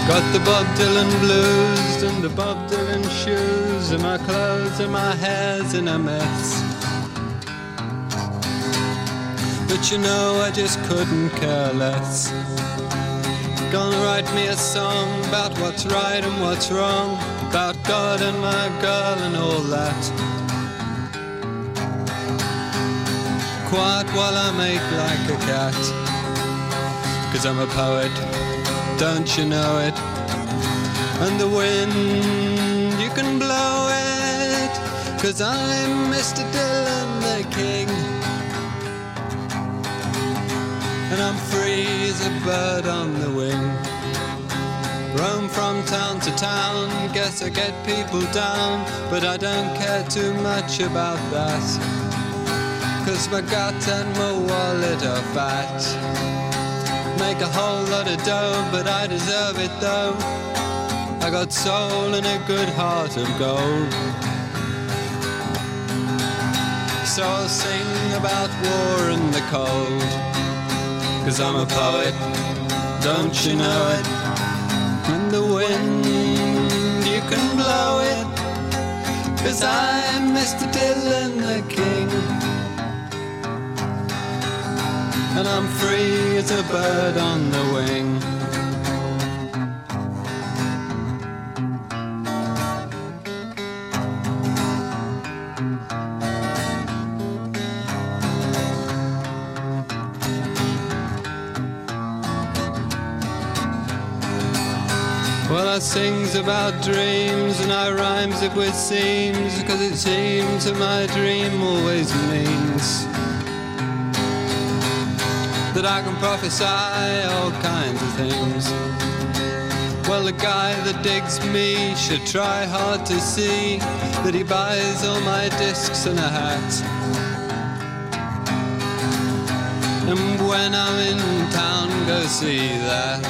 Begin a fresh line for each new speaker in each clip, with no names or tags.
Got the Bob Dylan blues and the Bob Dylan shoes, and my clothes and my hair's in a mess. But you know I just couldn't care less. Gonna write me a song about what's right and what's wrong, about God and my girl and all that. Quiet while I make like a cat, 'cause I'm a poet, don't you know it? And the wind, you can blow it, 'cause I'm Mr. Dylan the King. And I'm free as a bird on the wing. Roam from town to town, guess I get people down, but I don't care too much about that, 'cause my gut and my wallet are fat. Make a whole lot of dough, but I deserve it though. I got soul and a good heart of gold. So I'll sing about war and the cold, 'cause I'm a poet, don't you know it? And the wind, you can blow it, 'cause I'm Mr. Dylan the King. And I'm free as a bird on the wing. Well, I sings about dreams and I rhymes it with seams, 'cause it seems that my dream always means that I can prophesy all kinds of things. Well, the guy that digs me should try hard to see that he buys all my discs and a hat. And when I'm in town, go see that,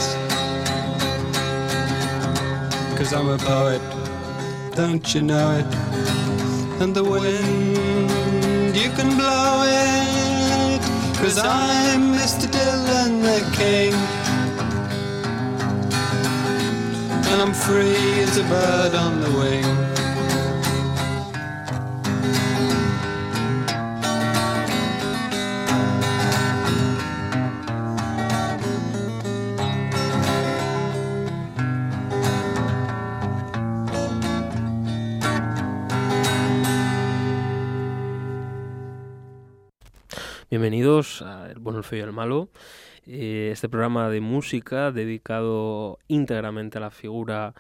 'cause I'm a poet, don't you know it? And the wind, you can blow it, 'cause I'm Mr. Dylan the King. And I'm free as a bird on the wing.
Bienvenidos a El Bueno, el Feo y el Malo, este programa de música dedicado íntegramente a la figura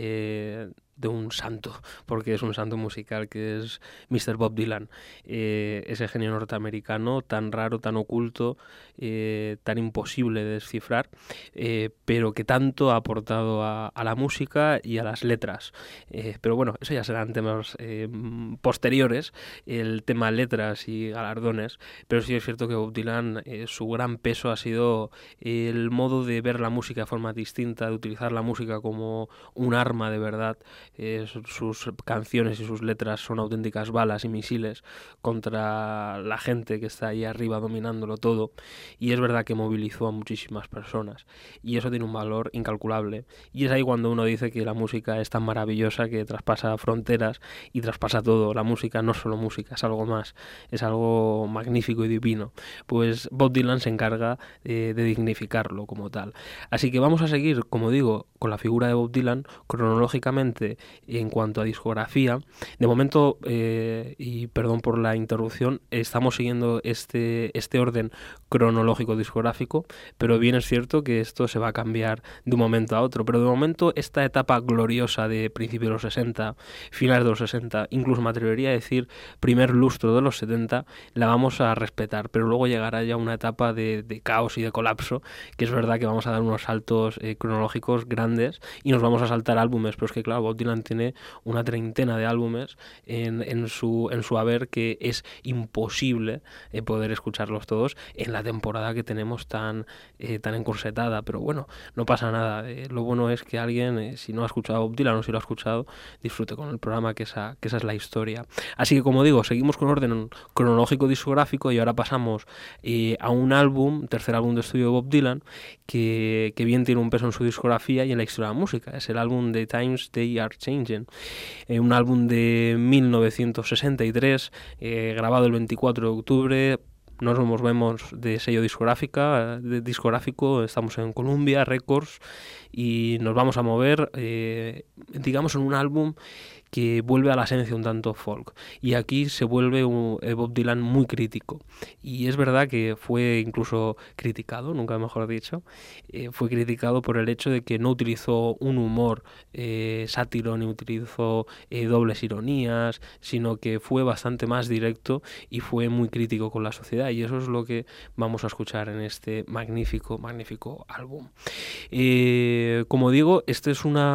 de un santo, porque es un santo musical, que es Mr. Bob Dylan, ese genio norteamericano tan raro, tan oculto, tan imposible de descifrar, pero que tanto ha aportado a la música y a las letras. Pero bueno, eso ya serán temas posteriores, el tema letras y galardones, pero sí es cierto que Bob Dylan, su gran peso ha sido el modo de ver la música de forma distinta, de utilizar la música como un arma de verdad. Sus canciones y sus letras son auténticas balas y misiles contra la gente que está ahí arriba dominándolo todo, y es verdad que movilizó a muchísimas personas y eso tiene un valor incalculable, y es ahí cuando uno dice que la música es tan maravillosa que traspasa fronteras y traspasa todo. La música no es solo música, es algo más, es algo magnífico y divino. Pues Bob Dylan se encarga de dignificarlo como tal. Así que vamos a seguir, como digo, con la figura de Bob Dylan cronológicamente en cuanto a discografía. De momento, y perdón por la interrupción, estamos siguiendo este orden cronológico discográfico, pero bien es cierto que esto se va a cambiar de un momento a otro. Pero de momento esta etapa gloriosa de principios de los 60, finales de los 60, incluso me atrevería a decir primer lustro de los 70, la vamos a respetar, pero luego llegará ya una etapa de caos y de colapso, que es verdad que vamos a dar unos saltos cronológicos grandes y nos vamos a saltar álbumes, pero es que claro, Bob Dylan tiene una treintena de álbumes en su haber, que es imposible poder escucharlos todos en la la temporada que tenemos tan encorsetada, pero bueno, no pasa nada. Lo bueno es que alguien, si no ha escuchado Bob Dylan o si lo ha escuchado, disfrute con el programa, que esa es la historia. Así que, como digo, seguimos con orden cronológico discográfico y ahora pasamos a un álbum, tercer álbum de estudio de Bob Dylan, que bien tiene un peso en su discografía y en la historia de la música. Es el álbum The Times They Are Changing, un álbum de 1963, grabado el 24 de octubre. Nos movemos de sello discográfico, estamos en Columbia Records y nos vamos a mover, digamos, en un álbum que vuelve a la esencia un tanto folk, y aquí se vuelve un Bob Dylan muy crítico, y es verdad que fue incluso criticado, nunca mejor dicho, fue criticado por el hecho de que no utilizó un humor sátiro, ni utilizó dobles ironías, sino que fue bastante más directo y fue muy crítico con la sociedad, y eso es lo que vamos a escuchar en este magnífico álbum. Como digo, este es un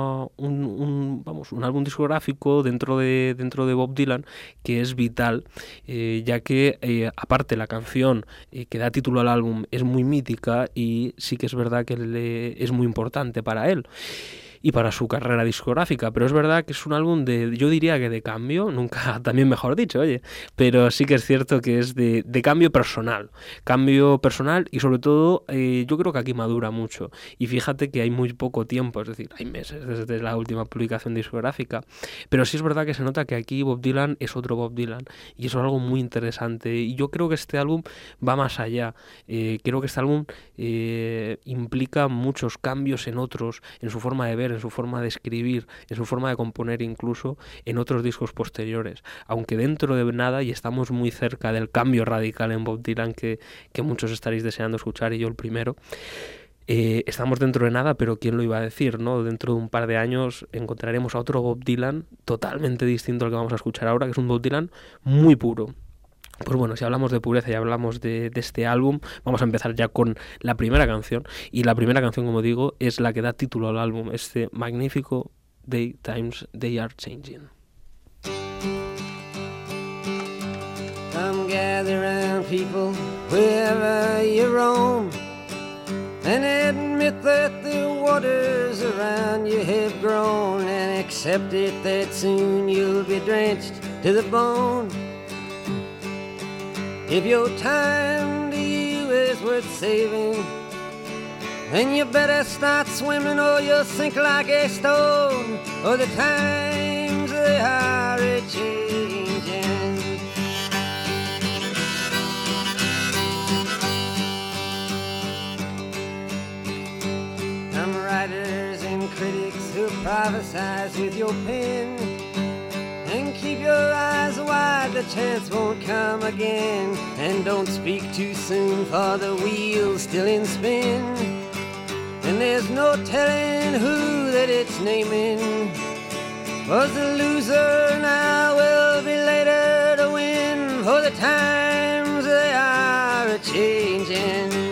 álbum discográfico dentro de Bob Dylan, que es vital, ya que aparte la canción que da título al álbum es muy mítica, y sí que es verdad que es muy importante para él y para su carrera discográfica, pero es verdad que es un álbum yo diría que de cambio, nunca también mejor dicho, oye, pero sí que es cierto que es de cambio personal y sobre todo yo creo que aquí madura mucho, y fíjate que hay muy poco tiempo, es decir, hay meses desde la última publicación discográfica, pero sí es verdad que se nota que aquí Bob Dylan es otro Bob Dylan, y eso es algo muy interesante, y yo creo que este álbum va más allá. Creo que este álbum implica muchos cambios en su forma de ver, en su forma de escribir, en su forma de componer, incluso en otros discos posteriores, aunque dentro de nada, y estamos muy cerca del cambio radical en Bob Dylan que muchos estaréis deseando escuchar, y yo el primero. Estamos dentro de nada, pero ¿quién lo iba a decir, no? Dentro de un par de años encontraremos a otro Bob Dylan totalmente distinto al que vamos a escuchar ahora, que es un Bob Dylan muy puro. Pues bueno, si hablamos de pureza y hablamos de este álbum, vamos a empezar ya con la primera canción. Y la primera canción, como digo, es la que da título al álbum, este magnífico The Times They Are Changing.
Come gather round, people, wherever you roam, and admit that the waters around you have grown, and accept it that soon you'll be drenched to the bone. If your time to you is worth saving, then you better start swimming or you'll sink like a stone, or the times they are a-changing. Some writers and critics who prophesize with your pen, and keep your eyes wide, the chance won't come again. And don't speak too soon, for the wheel's still in spin, and there's no telling who that it's naming. Was the loser now will be later to win, for the times they are a-changing.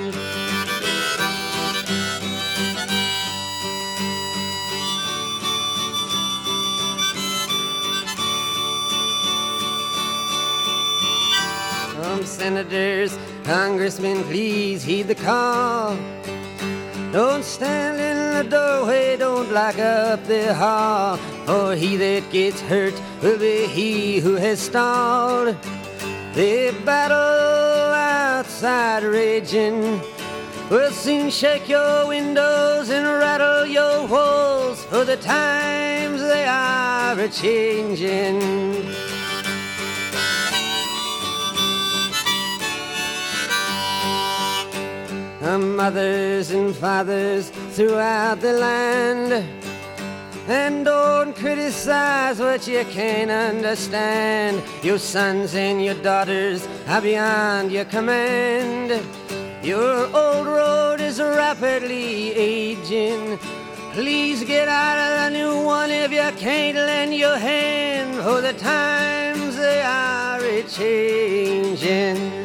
Senators, congressmen, please heed the call. Don't stand in the doorway, don't block up the hall, for he that gets hurt will be he who has stalled. The battle outside raging will soon shake your windows and rattle your walls, for the times they are a-changing. Mothers and fathers throughout the land, and don't criticize what you can't understand. Your sons and your daughters are beyond your command. Your old road is rapidly aging. Please get out of the new one if you can't lend your hand, for the times they are a-changing.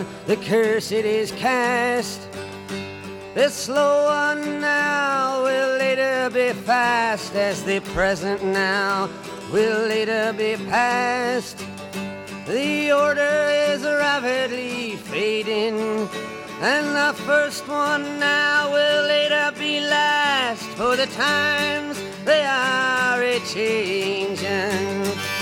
the curse it is cast. The slow one now will later be fast, as the present now will later be past. The order is rapidly fading, and the first one now will later be last, for the times they are a-changing.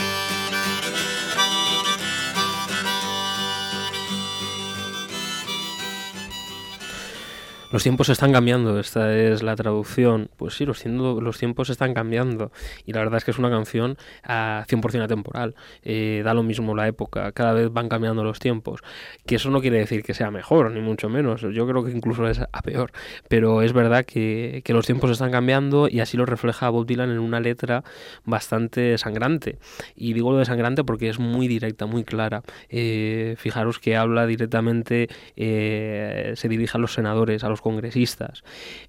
Los tiempos están cambiando, esta es la traducción. Pues sí, los tiempos están cambiando. Y la verdad es que es una canción 100% atemporal. Da lo mismo la época, cada vez van cambiando los tiempos. Que eso no quiere decir que sea mejor, ni mucho menos. Yo creo que incluso es a peor. Pero es verdad que los tiempos están cambiando y así lo refleja Bob Dylan en una letra bastante sangrante. Y digo lo de sangrante porque es muy directa, muy clara. Fijaros que habla directamente, se dirige a los senadores, a los congresistas,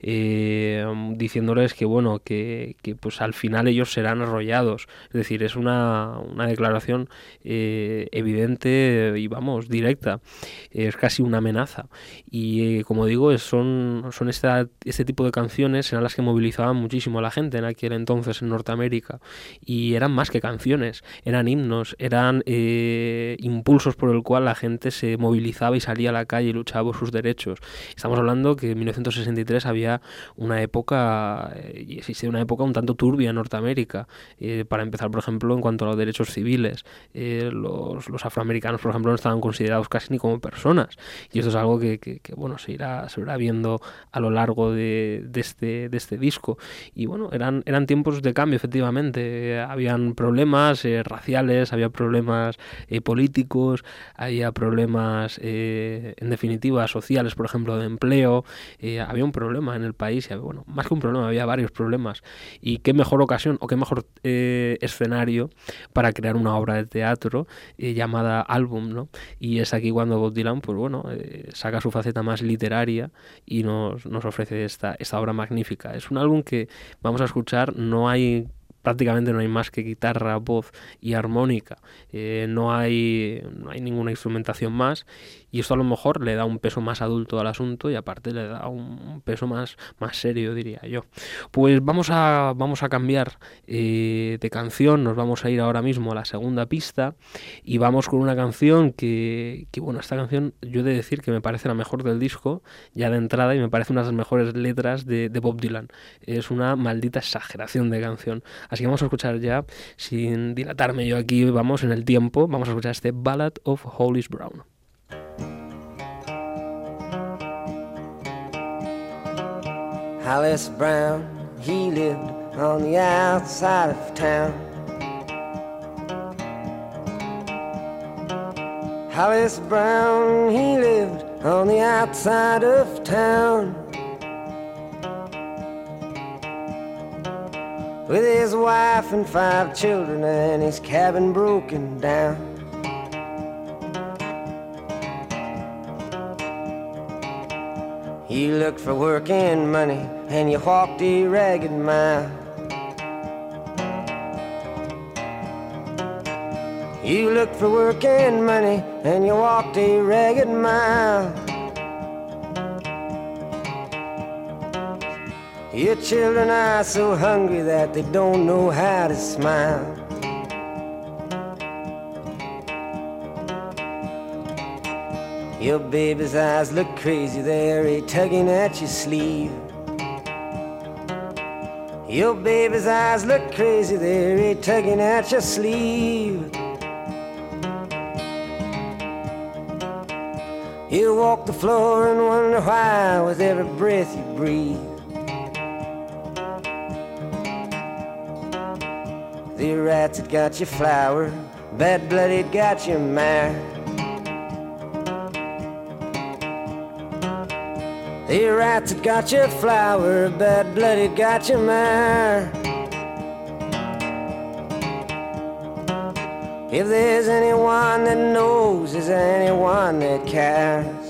diciéndoles que bueno, que pues al final ellos serán arrollados. Es decir, es una declaración evidente y vamos, directa. Es casi una amenaza. Y como digo, son este tipo de canciones eran las que movilizaban muchísimo a la gente en aquel entonces en Norteamérica. Y eran más que canciones, eran himnos, eran impulsos por el cual la gente se movilizaba y salía a la calle y luchaba por sus derechos. Estamos hablando que en 1963 había una época, y existe una época un tanto turbia en Norteamérica, para empezar, por ejemplo, en cuanto a los derechos civiles. Los afroamericanos, por ejemplo, no estaban considerados casi ni como personas, y esto es algo que bueno, se irá viendo a lo largo de este disco. Y bueno, eran tiempos de cambio, efectivamente. Habían problemas raciales, había problemas políticos, había problemas en definitiva sociales, por ejemplo, de empleo. Había un problema en el país, y bueno, más que un problema, había varios problemas. Y qué mejor ocasión o qué mejor escenario para crear una obra de teatro llamada álbum, ¿no? Y es aquí cuando Bob Dylan, pues bueno, saca su faceta más literaria y nos ofrece esta obra magnífica. Es un álbum que vamos a escuchar, prácticamente no hay más que guitarra, voz y armónica. No hay ninguna instrumentación más, y esto a lo mejor le da un peso más adulto al asunto y aparte le da un peso más serio, diría yo. Pues vamos a cambiar de canción, nos vamos a ir ahora mismo a la segunda pista y vamos con una canción que bueno, esta canción yo he de decir que me parece la mejor del disco ya de entrada, y me parece una de las mejores letras de Bob Dylan. Es una maldita exageración de canción. Así que vamos a escuchar ya, sin dilatarme yo aquí, vamos en el tiempo, vamos a escuchar este Ballad of Hollis Brown.
Hollis Brown, he lived on the outside of town. Hollis Brown, he lived on the outside of town. With his wife and 5 children and his cabin broken down. You looked for work and money and you walked a ragged mile. You looked for work and money and you walked a ragged mile. Your children are so hungry that they don't know how to smile. Your baby's eyes look crazy, they're tugging at your sleeve. Your baby's eyes look crazy, they're tugging at your sleeve. You walk the floor and wonder why with every breath you breathe. The rats had got your flour, bad blood had got your mare. The rats had got your flour, bad blood had got your mare. If there's anyone that knows, is there anyone that cares?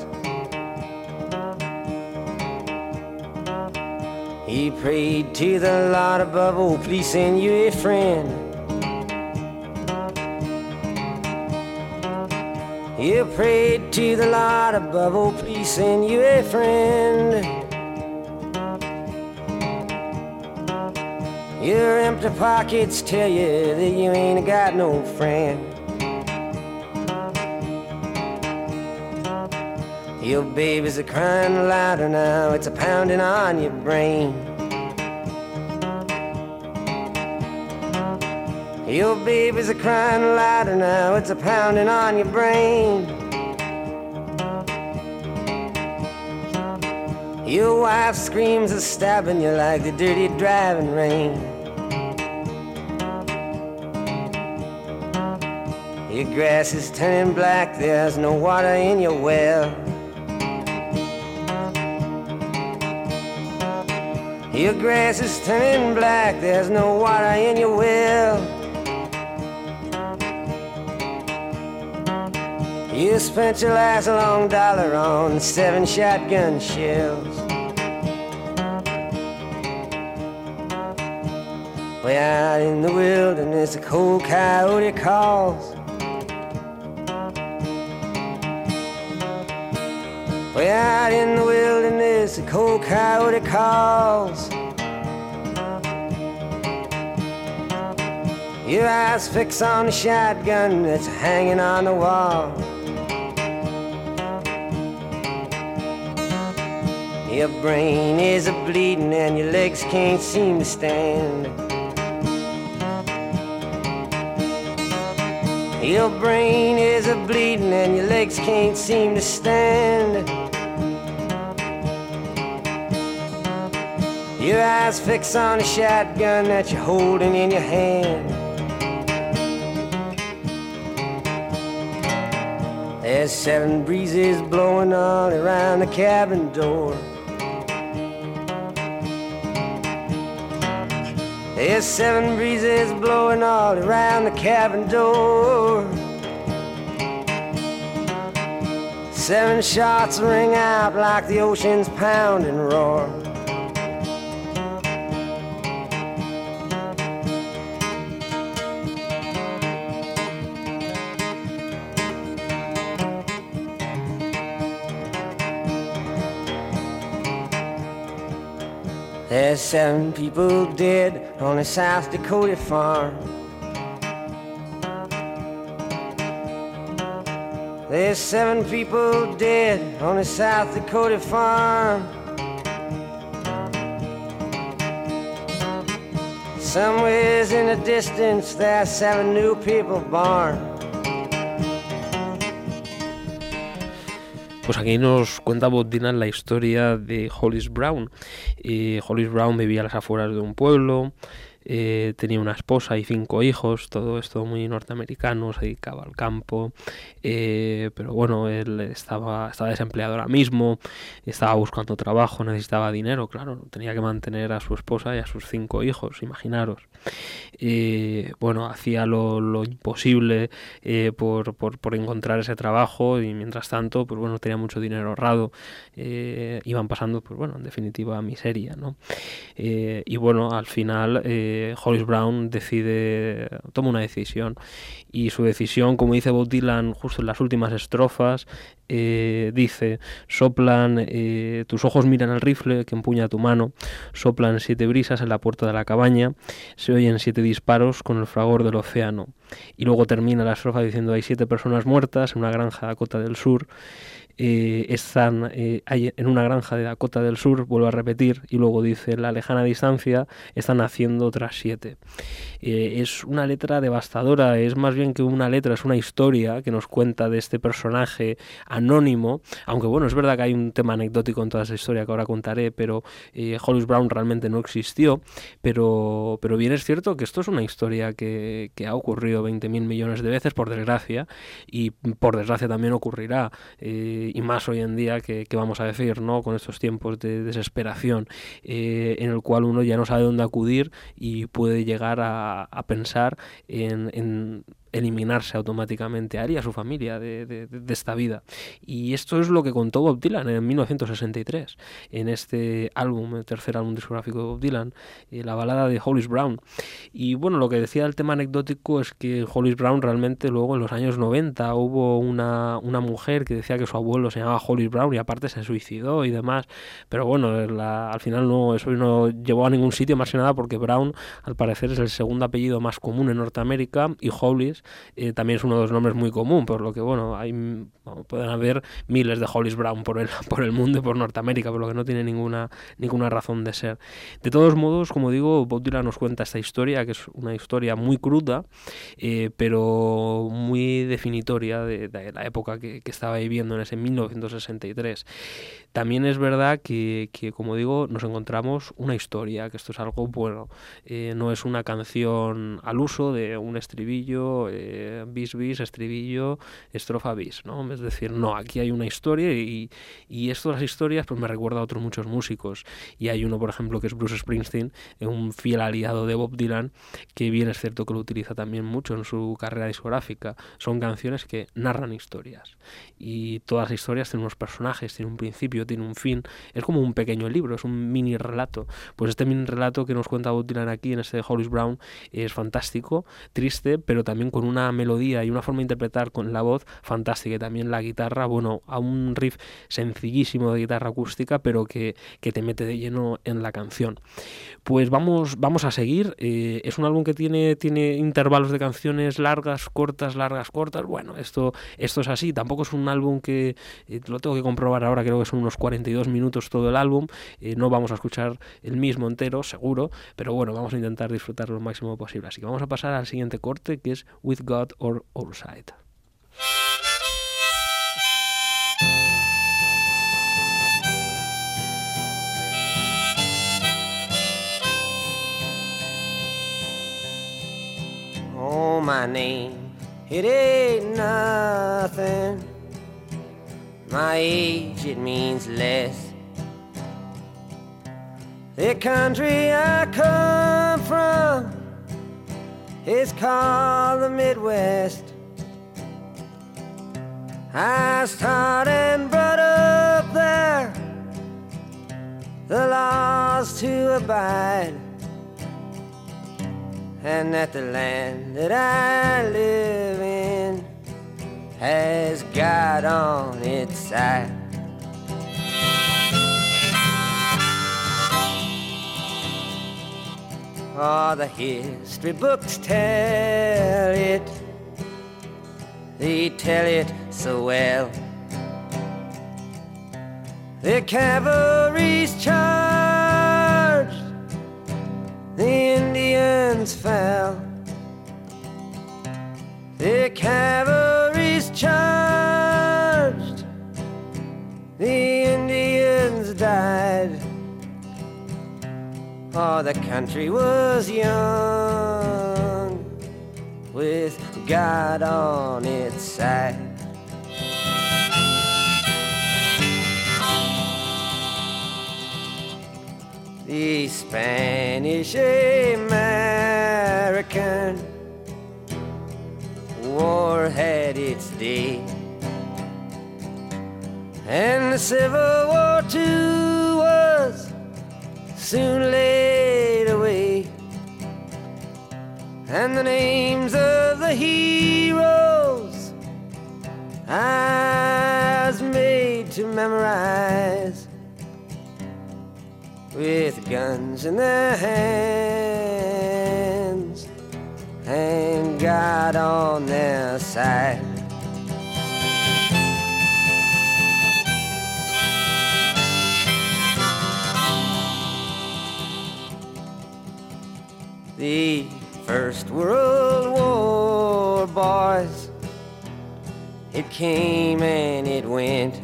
He prayed to the Lord above, oh please send you a friend. You prayed to the Lord above, oh please send you a friend. Your empty pockets tell you that you ain't got no friend. Your babies are crying louder now, it's a pounding on your brain. Your babies are crying louder now, it's a pounding on your brain. Your wife screams are stabbing you like the dirty driving rain. Your grass is turning black, there's no water in your well. Your grass is turning black, there's no water in your well. You spent your last long dollar on 7 shotgun shells. Way out in the wilderness, a cold coyote calls. Way out in the wilderness, a cold coyote calls. Your eyes fix on the shotgun that's hanging on the wall. Your brain is a-bleeding and your legs can't seem to stand. Your brain is a-bleeding and your legs can't seem to stand. Your eyes fix on a shotgun that you're holding in your hand. There's 7 breezes blowing all around the cabin door. There's 7 breezes blowing all around the cabin door. 7 shots ring out like the ocean's pounding roar. There's 7 people dead on a South Dakota farm. There's 7 people dead on a South Dakota farm. Somewhere in the distance there's 7 new people born.
Pues aquí nos cuenta Bob Dylan la historia de Hollis Brown. Hollis Brown vivía a las afueras de un pueblo, tenía una esposa y 5 hijos, todo esto muy norteamericano, se dedicaba al campo, pero bueno, él estaba desempleado ahora mismo, estaba buscando trabajo, necesitaba dinero, claro, tenía que mantener a su esposa y a sus 5 hijos, imaginaros. Bueno, hacía lo imposible por encontrar ese trabajo y mientras tanto, pues bueno, tenía mucho dinero ahorrado, iban pasando, pues bueno, en definitiva miseria, ¿no? Y bueno, al final Hollis Brown toma una decisión y su decisión, como dice Bob Dylan justo en las últimas estrofas, dice: soplan, tus ojos miran al rifle que empuña tu mano, soplan 7 brisas en la puerta de la cabaña, se oyen 7 disparos con el fragor del océano. Y luego termina la estrofa diciendo: hay 7 personas muertas en una granja de Dakota del Sur. Están en una granja de Dakota del Sur, vuelvo a repetir, y luego dice: en la lejana distancia están haciendo otras 7. Es una letra devastadora, es más bien que una letra, es una historia que nos cuenta de este personaje anónimo, aunque bueno, es verdad que hay un tema anecdótico en toda esa historia que ahora contaré, pero Hollis Brown realmente no existió, pero bien es cierto que esto es una historia que ha ocurrido 20.000 millones de veces, por desgracia, y por desgracia también ocurrirá, y más hoy en día que vamos a decir, ¿no? Con estos tiempos de desesperación, en el cual uno ya no sabe dónde acudir y puede llegar a pensar en eliminarse automáticamente a él y a su familia de esta vida. Y esto es lo que contó Bob Dylan en 1963, en este álbum, el tercer álbum discográfico de Bob Dylan, la balada de Hollis Brown. Y bueno, lo que decía el tema anecdótico es que Hollis Brown realmente luego en los años 90 hubo una mujer que decía que su abuelo se llamaba Hollis Brown y aparte se suicidó y demás, pero bueno, al final eso no llevó a ningún sitio, más que nada porque Brown al parecer es el segundo apellido más común en Norteamérica y Hollis también es uno de los nombres muy común, por lo que bueno, pueden haber miles de Hollis Brown por el mundo y por Norteamérica, por lo que no tiene ninguna razón de ser. De todos modos, como digo, Bob Dylan nos cuenta esta historia, que es una historia muy cruda, pero muy definitoria de la época que estaba viviendo en ese 1963. También es verdad que, como digo, nos encontramos una historia, que esto es algo bueno, no es una canción al uso de un estribillo, bis, bis, estribillo, estrofa, bis, ¿no? Es decir, no, aquí hay una historia y esto de las historias pues me recuerda a otros muchos músicos, y hay uno, por ejemplo, que es Bruce Springsteen, un fiel aliado de Bob Dylan, que bien es cierto que lo utiliza también mucho en su carrera discográfica. Son canciones que narran historias, y todas las historias tienen unos personajes, tienen un principio, tienen un fin, es como un pequeño libro, es un mini relato. Pues este mini relato que nos cuenta Bob Dylan aquí en este Hollis Brown es fantástico, triste, pero también con una melodía y una forma de interpretar con la voz fantástica, y también la guitarra, bueno, a un riff sencillísimo de guitarra acústica, pero que te mete de lleno en la canción. Pues vamos a seguir. Es un álbum que tiene intervalos de canciones largas, cortas, bueno, esto es así, tampoco es un álbum que lo tengo que comprobar ahora, creo que son unos 42 minutos todo el álbum, no vamos a escuchar el mismo entero, seguro, pero bueno, vamos a intentar disfrutarlo lo máximo posible, así que vamos a pasar al siguiente corte, que es With God or Outside.
Oh, my name, it ain't nothing. My age, it means less. The country I come from is called the Midwest. I was taught and brought up there, the laws to abide, and that the land that I live in has God on its side. Oh, the history books tell it, they tell it so well. The cavalry's charged, the Indians fell. The cavalry's charged, the Indians died. Oh, the country was young, with God on its side. The Spanish American War had its day, and the Civil War too was soon laid away, and the names of the heroes I was made to memorize, with guns in their hands and God on their side. The First World War, boys, it came and it went.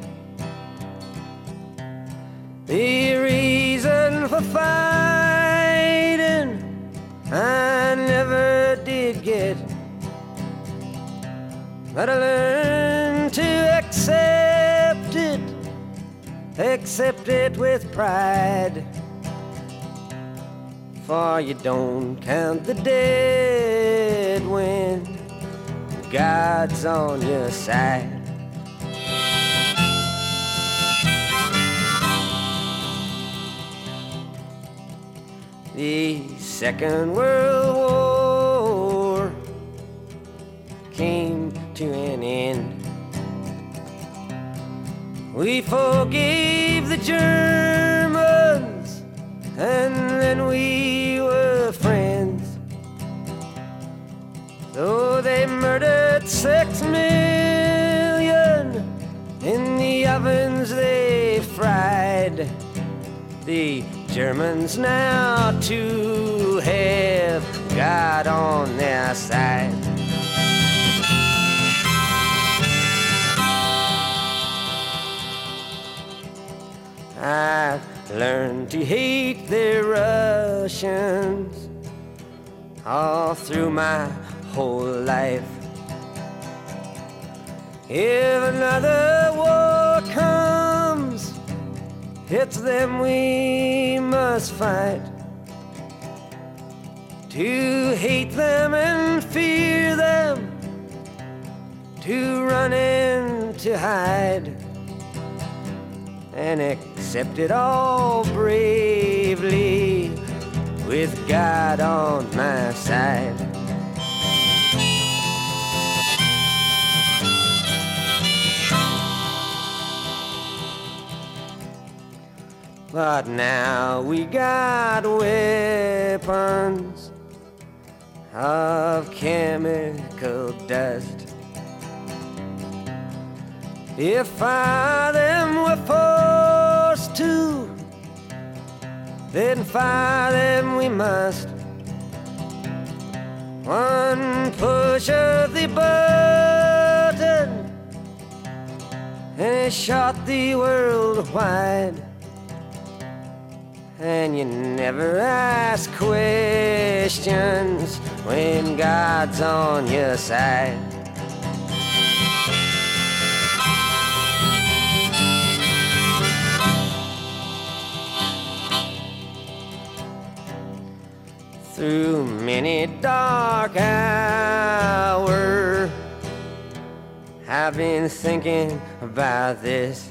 The reason for fighting I never did get, but I learned to accept it with pride. For you don't count the dead when God's on your side. The Second World War came to an end. We forgave the Germans, and then we were friends. Though they murdered 6 million in the ovens they fried, the Germans now too have God on their side. I've learned to hate the Russians all through my whole life. If another war comes, it's them we must fight. To hate them and fear them, to run and to hide, and accept it all bravely with God on my side. But now we got weapons of chemical dust. If fire them were forced to, then fire them we must. One push of the button and it shot the world wide. And you never ask questions when God's on your side. Through many dark hours, I've been thinking about this,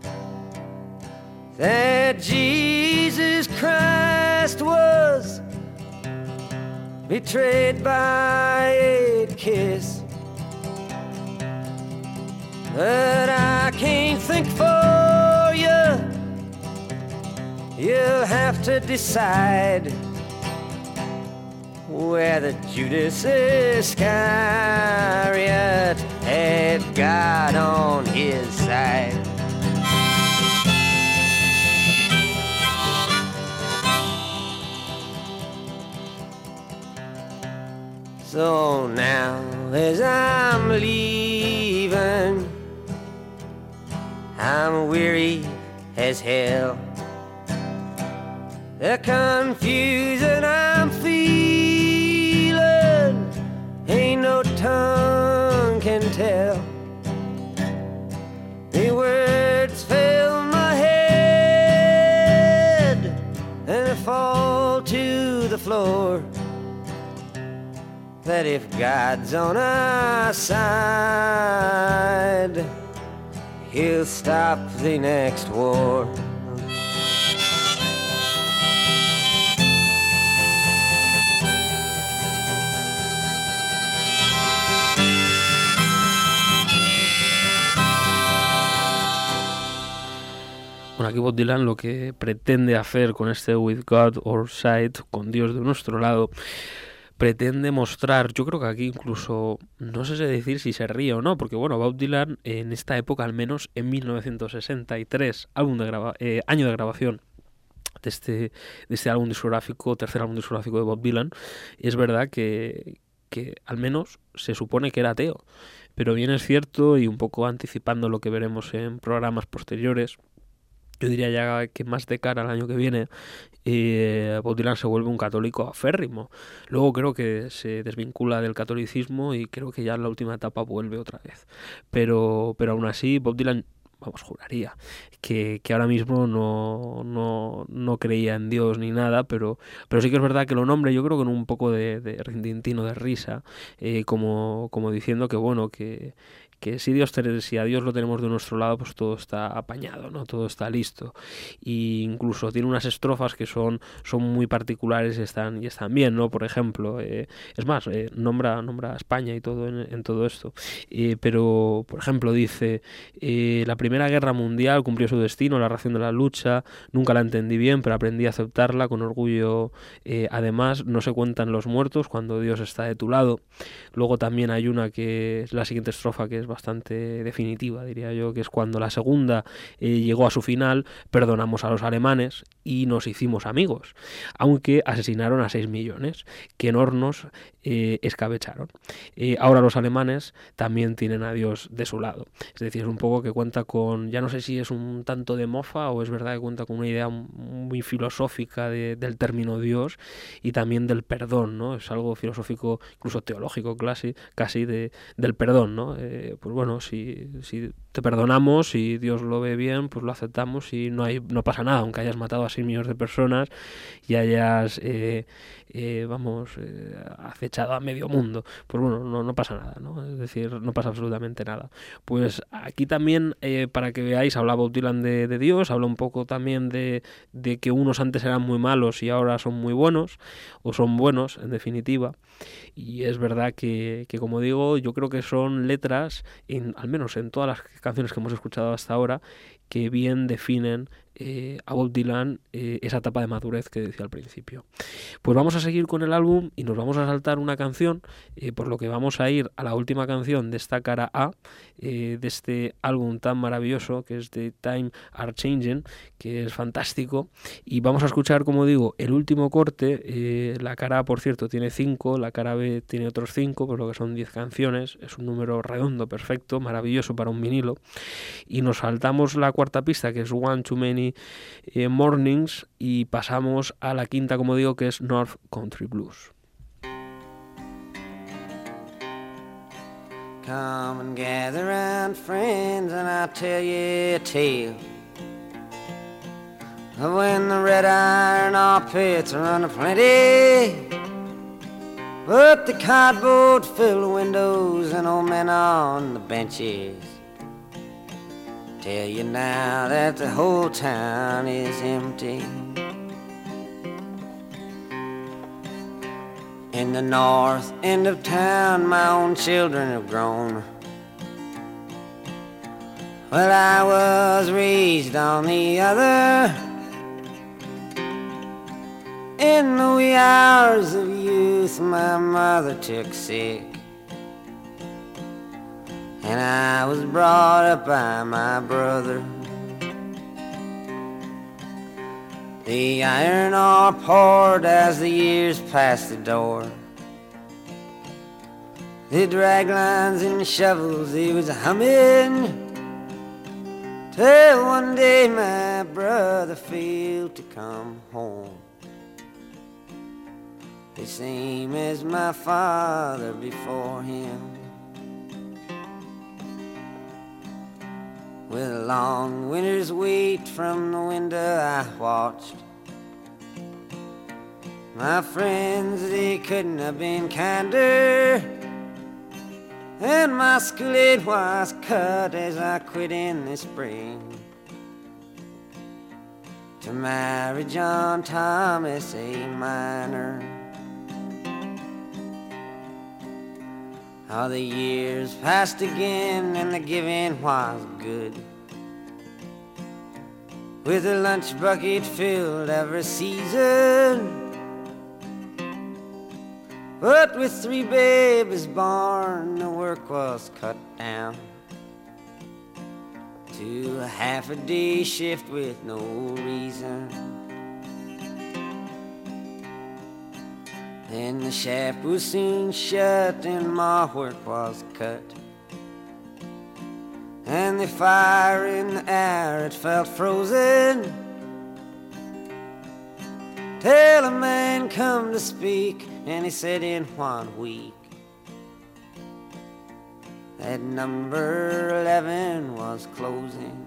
that Jesus Christ was betrayed by a kiss. But I can't think for you. You'll have to decide whether Judas Iscariot had God on his side. So now as I'm leaving, I'm weary as hell. The confusion I'm feeling ain't no tongue can tell. The words fill my head and fall to the floor. That if God's on our side, He'll stop the next war.
Bueno, aquí Bob Dylan lo que pretende hacer con este With God Our Side, con Dios de nuestro lado, pretende mostrar, yo creo que aquí incluso, no sé si decir si se ríe o no, porque bueno, Bob Dylan en esta época, al menos en 1963, año de grabación de este álbum discográfico, tercer álbum discográfico de Bob Dylan, es verdad que al menos se supone que era ateo, pero bien es cierto, y un poco anticipando lo que veremos en programas posteriores, yo diría ya que más de cara al año que viene, Bob Dylan se vuelve un católico aférrimo. Luego creo que se desvincula del catolicismo y creo que ya en la última etapa vuelve otra vez. Pero aún así Bob Dylan vamos, juraría, que ahora mismo no creía en Dios ni nada, pero sí que es verdad que lo nombra, yo creo, con un poco de rintintino, de risa, como diciendo que bueno, que si a Dios lo tenemos de nuestro lado, pues todo está apañado, ¿no? Todo está listo. Y incluso tiene unas estrofas que son muy particulares y están bien, ¿no? Por ejemplo, es más, nombra a España y todo en todo esto. Pero, por ejemplo, dice: la Primera Guerra Mundial cumplió su destino, la ración de la lucha, nunca la entendí bien, pero aprendí a aceptarla con orgullo. Además, no se cuentan los muertos cuando Dios está de tu lado. Luego también hay una que es la siguiente estrofa, que es bastante definitiva, diría yo, que es: cuando la segunda llegó a su final, perdonamos a los alemanes y nos hicimos amigos, aunque asesinaron a 6 millones, que en hornos escabecharon. Ahora los alemanes también tienen a Dios de su lado. Es decir, es un poco que cuenta con, ya no sé si es un tanto de mofa o es verdad que cuenta con una idea muy filosófica del término Dios y también del perdón, ¿no? Es algo filosófico, incluso teológico casi del perdón, ¿no? Pues bueno, si te perdonamos, si Dios lo ve bien, pues lo aceptamos y no pasa nada, aunque hayas matado a 6 millones de personas y hayas acechado a medio mundo, pues bueno, no pasa nada, ¿no? Es decir, no pasa absolutamente nada. Pues aquí también, para que veáis, habla Bob Dylan de Dios, habla un poco también de que unos antes eran muy malos y ahora son muy buenos, o son buenos, en definitiva. Y es verdad que como digo, yo creo que son letras, al menos en todas las canciones que hemos escuchado hasta ahora, que bien definen a Bob Dylan esa etapa de madurez que decía al principio. Pues vamos a seguir con el álbum y nos vamos a saltar una canción, por lo que vamos a ir a la última canción de esta cara A, de este álbum tan maravilloso que es The Time Are Changing, que es fantástico, y vamos a escuchar, como digo, el último corte. La cara A, por cierto, tiene 5, la cara B tiene otros 5, por lo que son 10 canciones, es un número redondo, perfecto, maravilloso para un vinilo, y nos saltamos la cuarta pista, que es One Too Many Mornings, y pasamos a la quinta, como digo, que es North Country Blues.
Come and gather round, friends, and I'll tell you a tale of when the red iron ore pits run aplenty, but the cardboard fill the windows and old men on the benches tell you now that the whole town is empty. In the north end of town, my own children have grown. Well, I was raised on the other. In the wee hours of youth, my mother took sick, and I was brought up by my brother. The iron ore poured as the years passed the door. The drag lines and shovels, they was humming, till one day my brother failed to come home, the same as my father before him. With a long winter's wait from the window I watched. My friends, they couldn't have been kinder, and my school aid was cut as I quit in the spring to marry John Thomas, a miner. How the years passed again and the giving was good, with a lunch bucket filled every season. But with 3 babies born, the work was cut down to a half-a-day shift with no reason. Then the shaft was soon shut and my work was cut, and the fire in the air, it felt frozen, till a man come to speak, and he said in 1 week that number 11 was closing.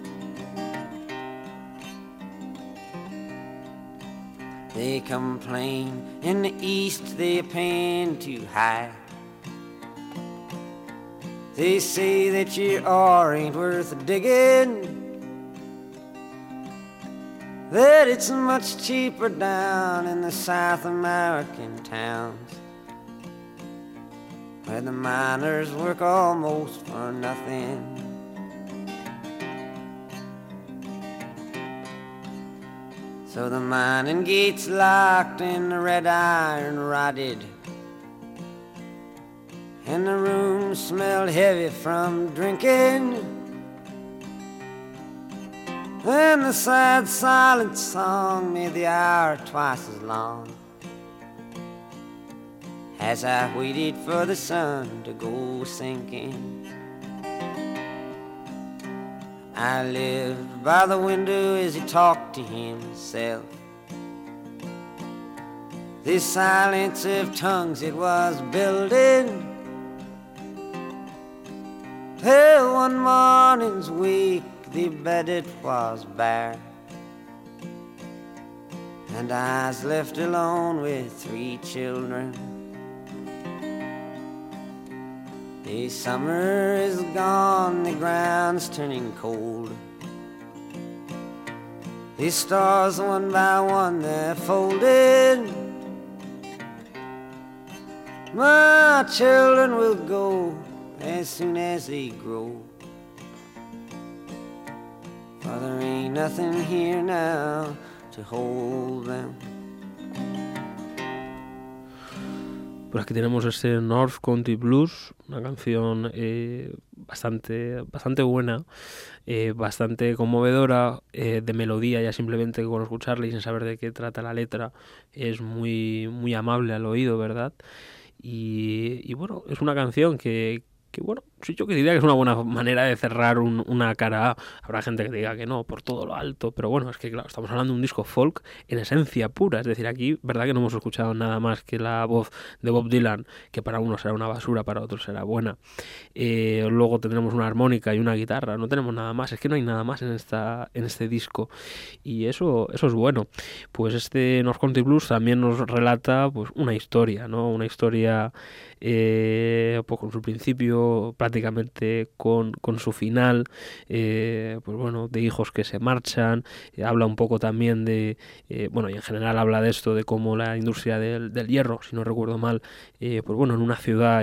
They complain in the east they're paying too high. They say that your ore ain't worth digging, that it's much cheaper down in the South American towns, where the miners work almost for nothing. So the mining gate's locked and the red iron rotted, and the room smelled heavy from drinking, and the sad silent song made the hour twice as long as I waited for the sun to go sinking. I lived by the window as he talked to himself. This silence of tongues it was building, till one morning's wake the bed it was bare, and I was left alone with 3 children. The summer is gone, the ground's turning cold. The stars one by one they're folded. My children will go as soon as they grow, for there ain't nothing here now to hold them.
Pues aquí tenemos este North Country Blues, una canción bastante buena, bastante conmovedora, de melodía, ya simplemente con escucharla y sin saber de qué trata la letra es muy amable al oído, ¿verdad? Y bueno, es una canción que bueno, sí, yo que diría que es una buena manera de cerrar una cara A. Habrá gente que diga que no, por todo lo alto, pero bueno, es que claro, estamos hablando de un disco folk en esencia pura, es decir, aquí, verdad que no hemos escuchado nada más que la voz de Bob Dylan, que para unos será una basura, para otros será buena. Luego tendremos una armónica y una guitarra, no tenemos nada más, es que no hay nada más en este disco, y eso es bueno. Pues este North Country Blues también nos relata pues una historia, ¿no? Una historia pues con su principio, prácticamente con su final, pues bueno, de hijos que se marchan, habla un poco también de, bueno, y en general habla de esto, de cómo la industria del hierro, si no recuerdo mal, pues bueno, en una ciudad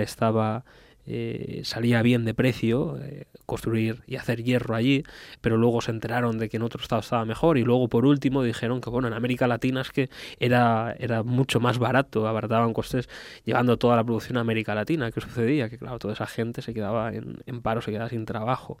salía bien de precio construir y hacer hierro allí, pero luego se enteraron de que en otro estado estaba mejor, y luego por último dijeron que bueno, en América Latina es que era mucho más barato, abarataban costes llevando toda la producción a América Latina. ¿Qué sucedía? Que claro, toda esa gente se quedaba en paro, se quedaba sin trabajo.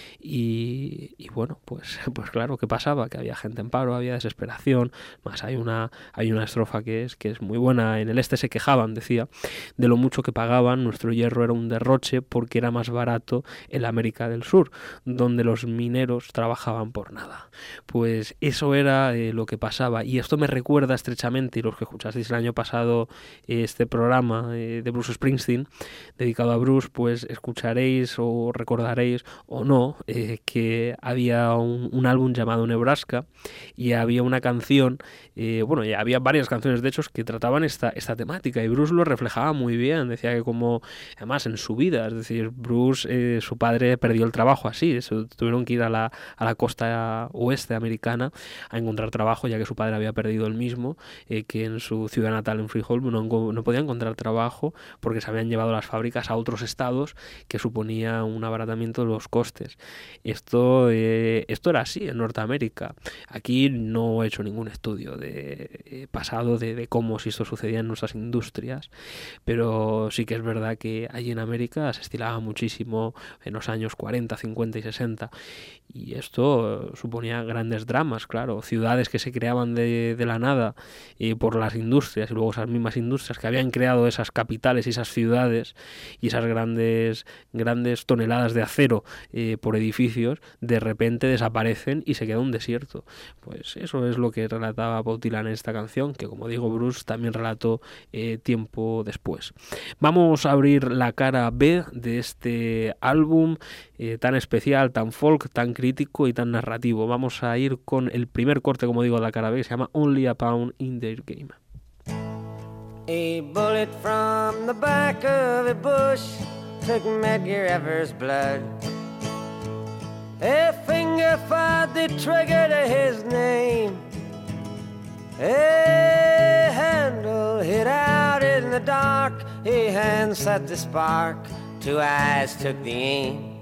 Y bueno, pues claro, ¿qué pasaba? Que había gente en paro, había desesperación. Más hay una estrofa que es muy buena. En el este se quejaban, decía, de lo mucho que pagaban, nuestro hierro era un derroche porque era más barato en la América del Sur, donde los mineros trabajaban por nada. Pues eso era lo que pasaba, y esto me recuerda estrechamente, y los que escuchasteis el año pasado este programa de Bruce Springsteen dedicado a Bruce, pues escucharéis o recordaréis o no que había un álbum llamado Nebraska, y había una canción, bueno, y había varias canciones de hecho que trataban esta temática, y Bruce lo reflejaba muy bien. Decía que como además en su vida, es decir, Bruce, su padre perdió el trabajo así, tuvieron que ir a la costa oeste americana a encontrar trabajo, ya que su padre había perdido el mismo, que en su ciudad natal en Freehold no podía encontrar trabajo porque se habían llevado las fábricas a otros estados, que suponía un abaratamiento de los costes. Esto era así en Norteamérica. Aquí no he hecho ningún estudio pasado de cómo si esto sucedía en nuestras industrias, pero sí que es verdad que allí en América se estilaba muchísimo en los años 40, 50 y 60, y esto suponía grandes dramas, claro, ciudades que se creaban de la nada por las industrias, y luego esas mismas industrias que habían creado esas capitales y esas ciudades y esas grandes toneladas de acero por edificios edificios de repente desaparecen y se queda un desierto. Pues eso es lo que relataba Bob Dylan en esta canción, que como digo Bruce también relató tiempo después. Vamos a abrir la cara B de este álbum tan especial, tan folk, tan crítico y tan narrativo. Vamos a ir con el primer corte, como digo, de la cara B, que se llama Only a Pound in Their Game.
A bullet from the back of a bush took Medgar Evers' blood. A finger fired the trigger to his name. A handle hit out in the dark. A hand set the spark. Two eyes took the aim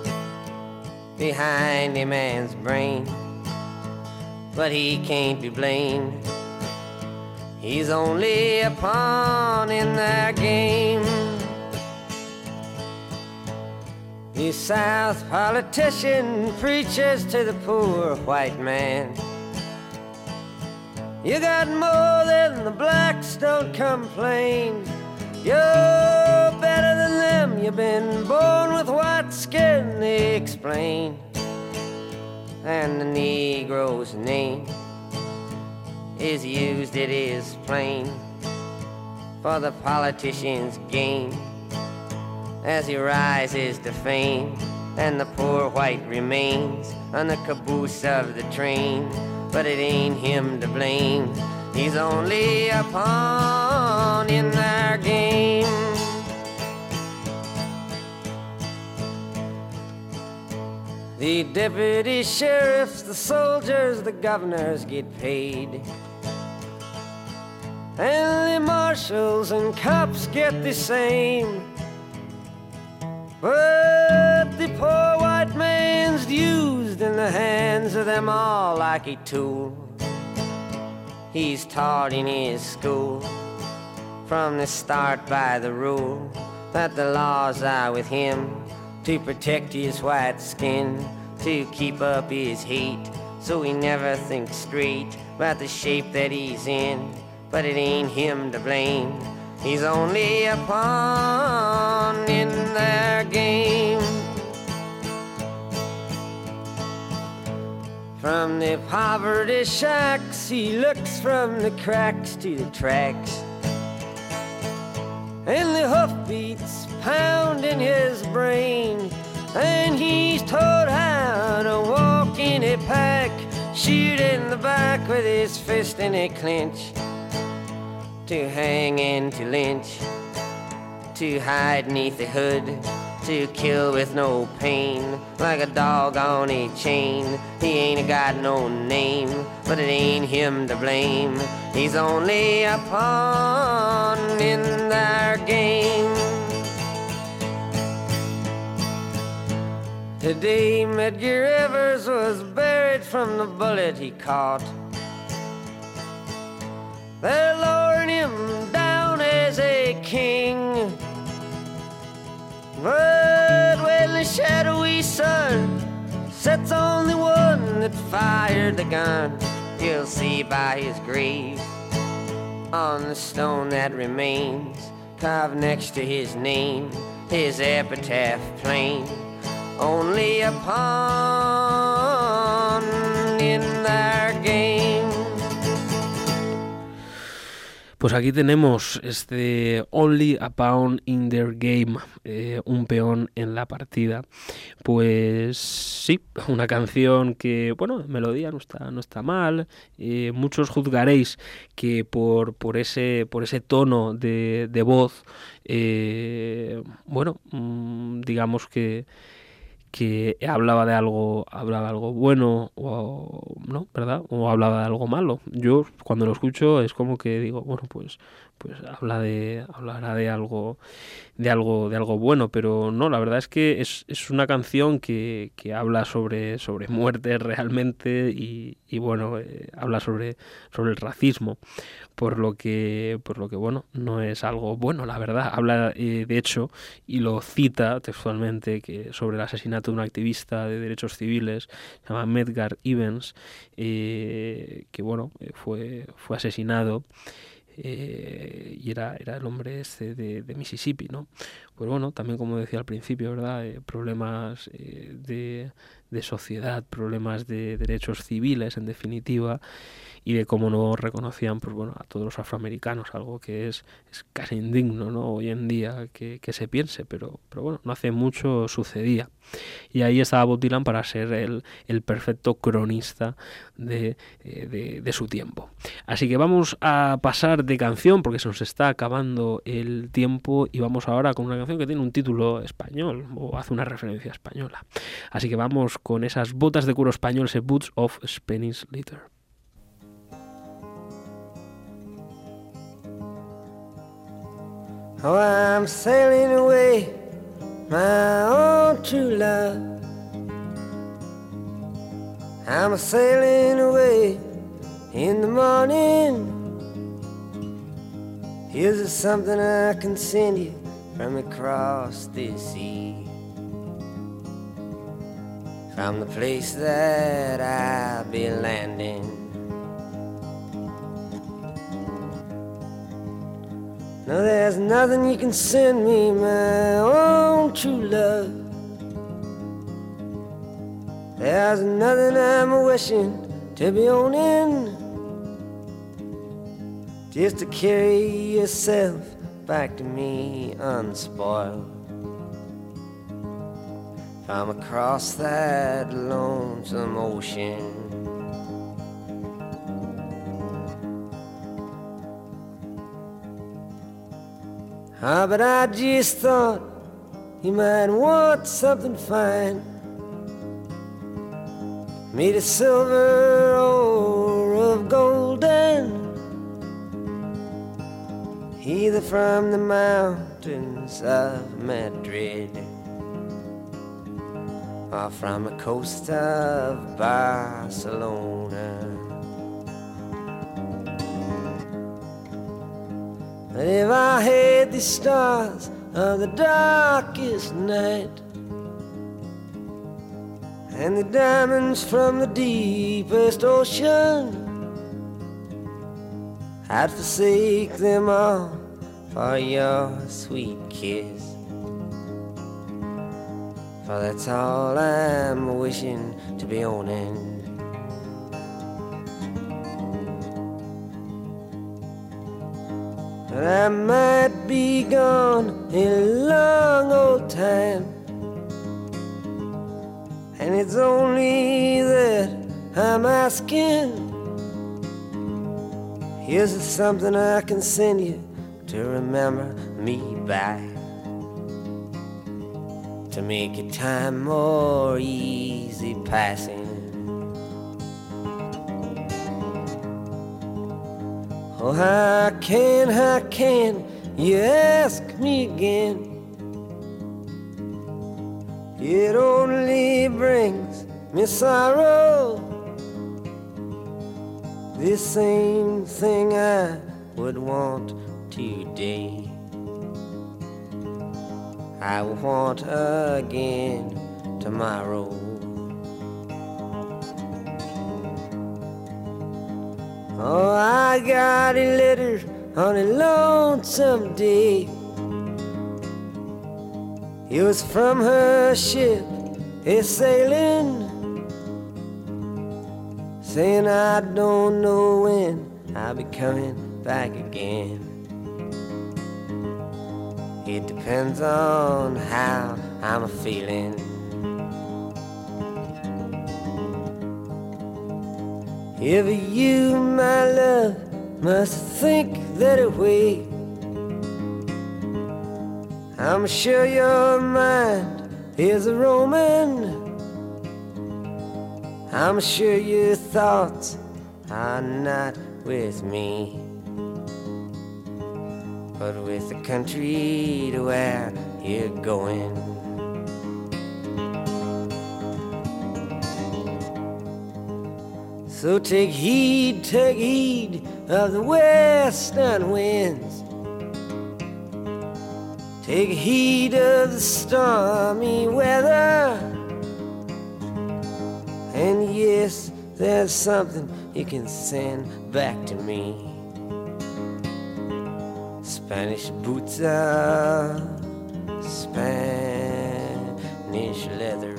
behind a man's brain. But he can't be blamed. He's only a pawn in their game. The South politician preaches to the poor white man. You got more than the blacks, don't complain. You're better than them, you've been born with white skin, they explain. And the Negro's name is used, it is plain, for the politician's game, as he rises to fame, and the poor white remains on the caboose of the train. But it ain't him to blame, he's only a pawn in their game. The deputy sheriffs, the soldiers, the governors get paid, and the marshals and cops get the same. But the poor white man's used in the hands of them all like a tool. He's taught in his school from the start by the rule that the laws are with him to protect his white skin, to keep up his hate, so he never thinks straight about the shape that he's in. But it ain't him to blame, he's only a pawn in their game. From the poverty shacks, he looks from the cracks to the tracks, and the hoofbeats pound in his brain, and he's taught how to walk in a pack, shoot in the back with his fist in a clinch, to hang and to lynch, to hide neath the hood, to kill with no pain, like a dog on a chain. He ain't got no name, but it ain't him to blame, he's only a pawn in their game. Today Medgar Evers was buried from the bullet he caught. They're lowering him down as a king, but when the shadowy sun sets on the one that fired the gun, you'll see by his grave, on the stone that remains, carved next to his name, his epitaph plain, only a pawn in their game.
Pues aquí tenemos este Only a Pawn in Their Game, un peón en la partida. Pues sí, una canción que, bueno, melodía no está mal. Muchos juzgaréis que por ese tono de voz, bueno, digamos que hablaba de algo bueno o no, ¿verdad? O hablaba de algo malo. Yo cuando lo escucho es como que digo, bueno, pues hablará de algo bueno, pero no, la verdad es que es una canción que habla sobre muerte realmente y bueno, habla sobre el racismo, por lo que bueno, no es algo bueno, la verdad. Habla de hecho, y lo cita textualmente, que sobre el asesinato de un activista de derechos civiles, se llama Medgar Evers, que bueno, fue asesinado y era el hombre este de Mississippi, ¿no? Pues bueno, también como decía al principio, ¿verdad? Problemas de sociedad, problemas de derechos civiles, en definitiva, y de cómo no reconocían, pues bueno, a todos los afroamericanos, algo que es casi indigno, ¿no? Hoy en día que se piense, pero bueno, no hace mucho sucedía. Y ahí estaba Bob Dylan para ser el perfecto cronista de su tiempo. Así que vamos a pasar de canción porque se nos está acabando el tiempo y vamos ahora con una canción que tiene un título español o hace una referencia española. Así que vamos con esas botas de cuero español, ese Boots of Spanish Leather.
Oh, I'm sailing away, my own true love. I'm sailing away in the morning. Here's something I can send you from across the sea, from the place that I'll be landing. No, there's nothing you can send me, my own true love. There's nothing I'm wishing to be owning, just to carry yourself back to me unspoiled, from across that lonesome ocean. Ah, but I just thought you might want something fine, made of silver or of golden, either from the mountains of Madrid or from the coast of Barcelona. But if I had the stars of the darkest night and the diamonds from the deepest ocean, I'd forsake them all for your sweet kiss, for that's all I'm wishing to be owning. But I might be gone a long old time, and it's only that I'm asking. Here's something I can send you to remember me by, to make your time more easy passing. Oh, how can you ask me again? It only brings me sorrow, the same thing I would want today, I will want again tomorrow. Oh, I got a letter on a lonesome day. It was from her ship, a sailing, saying I don't know when I'll be coming back again. It depends on how I'm feeling. If you, my love, must think that way, I'm sure your mind is a roaming. I'm sure your thoughts are not with me, but with the country to where you're going. So take heed of the western winds. Take heed of the stormy weather. And yes, there's something you can send back to me, Spanish boots are Spanish leather.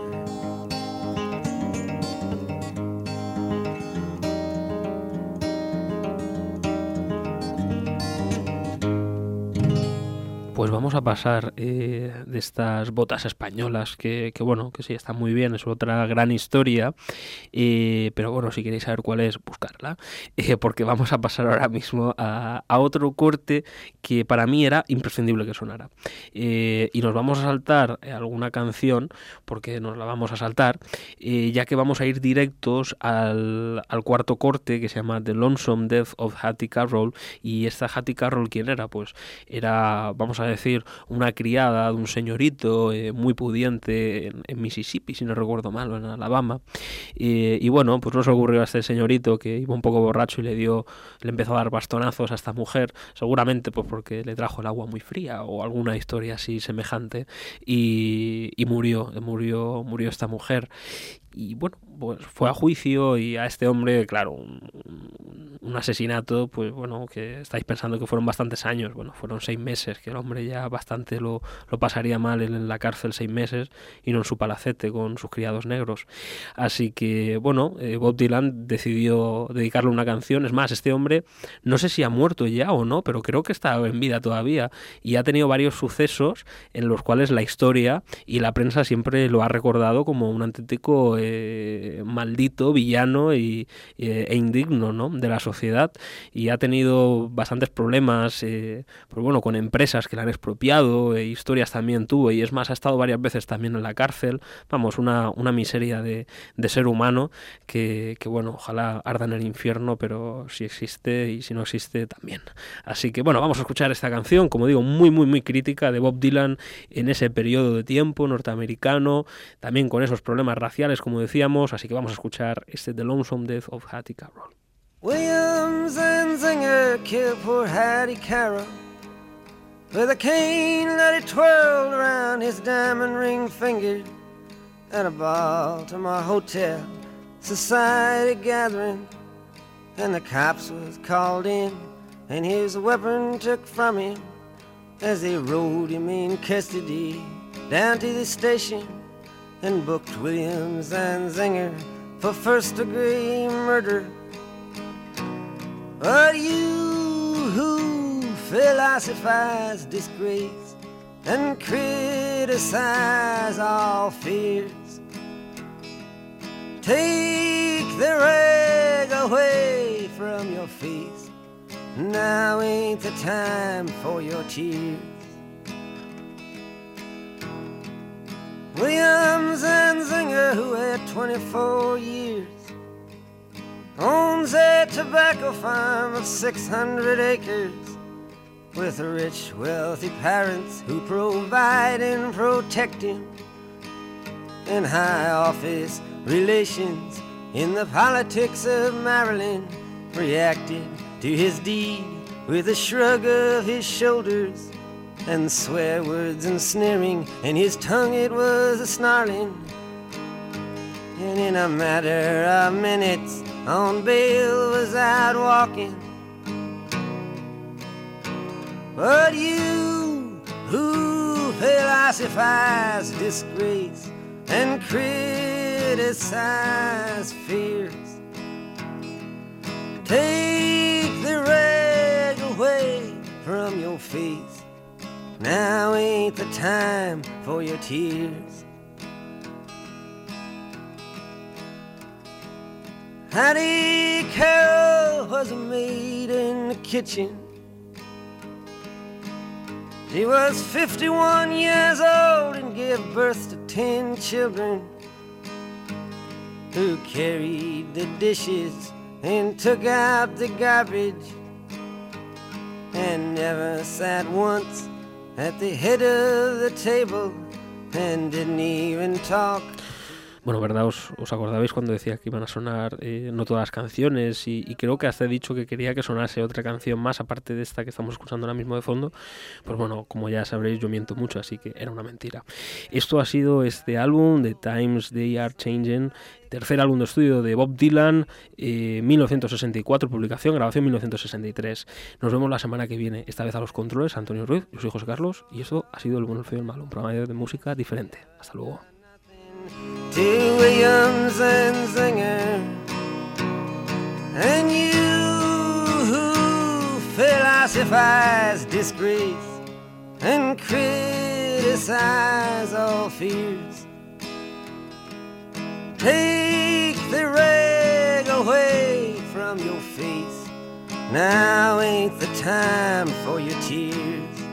Pues vamos a pasar de estas botas españolas que bueno, que sí, están muy bien, es otra gran historia, pero bueno, si queréis saber cuál es, buscarla, porque vamos a pasar ahora mismo a otro corte que para mí era imprescindible que sonara. Y nos vamos a saltar alguna canción, porque nos la vamos a saltar, ya que vamos a ir directos al cuarto corte, que se llama The Lonesome Death of Hattie Carroll. Y esta Hattie Carroll, ¿quién era? Pues era, vamos a decir, una criada de un señorito muy pudiente en Mississippi, si no recuerdo mal, o en Alabama. Y bueno, pues no se ocurrió a este señorito, que iba un poco borracho y le empezó a dar bastonazos a esta mujer, seguramente pues porque le trajo el agua muy fría o alguna historia así semejante, y murió esta mujer. Y bueno, pues fue a juicio y a este hombre, claro, un asesinato, pues bueno, que estáis pensando que fueron bastantes años, bueno, fueron 6 meses, que el hombre ya bastante lo pasaría mal en la cárcel 6 meses y no en su palacete con sus criados negros. Así que, bueno, Bob Dylan decidió dedicarle una canción. Es más, este hombre, no sé si ha muerto ya o no, pero creo que está en vida todavía y ha tenido varios sucesos en los cuales la historia y la prensa siempre lo ha recordado como un auténtico maldito, villano e indigno, ¿no?, de la sociedad, y ha tenido bastantes problemas pues bueno, con empresas que la han expropiado, historias también tuvo, y es más, ha estado varias veces también en la cárcel. Vamos, una miseria de ser humano que bueno, ojalá arda en el infierno, pero si existe y si no existe también. Así que bueno, vamos a escuchar esta canción, como digo, muy muy muy crítica de Bob Dylan en ese periodo de tiempo norteamericano, también con esos problemas raciales, como decíamos. Así que vamos a escuchar The Lonesome Death of Hattie Carroll.
Williams and Zinger killed poor Hattie Carroll with a cane that he twirled around his diamond ring finger at a Baltimore hotel society gathering, and the cops was called in and his weapon took from him as they rode him in custody down to the station and booked Williams and Zinger for first-degree murder. But you who philosophize disgrace and criticize all fears, take the rag away from your face. Now ain't the time for your tears. Williams and Zinger, who had 24 years, owns a tobacco farm of 600 acres with rich, wealthy parents who provide and protect him, and high office relations in the politics of Maryland reacted to his deed with a shrug of his shoulders and swear words and sneering, and his tongue it was a snarling. And in a matter of minutes on bail was out walking. But you who philosophize disgrace and criticize fears, take the rag away from your face. Now ain't the time for your tears. Hattie Carroll was a maid in the kitchen. She was 51 years old and gave birth to 10 children, who carried the dishes and took out the garbage, and never sat once at the head of the table, and didn't even talk.
Bueno, ¿verdad? ¿Os acordabais cuando decía que iban a sonar no todas las canciones? Y creo que hasta he dicho que quería que sonase otra canción más, aparte de esta que estamos escuchando ahora mismo de fondo. Pues bueno, como ya sabréis, yo miento mucho, así que era una mentira. Esto ha sido este álbum, The Times They Are Changing, tercer álbum de estudio de Bob Dylan, 1964, publicación, grabación 1963. Nos vemos la semana que viene, esta vez a los controles, Antonio Ruiz, yo soy José Carlos, y esto ha sido El Bueno, el Feo y el Malo, un programa de música diferente. Hasta luego.
To Williams and Singer, and you who philosophize disgrace and criticize all fears, take the rag away from your face. Now ain't the time for your tears.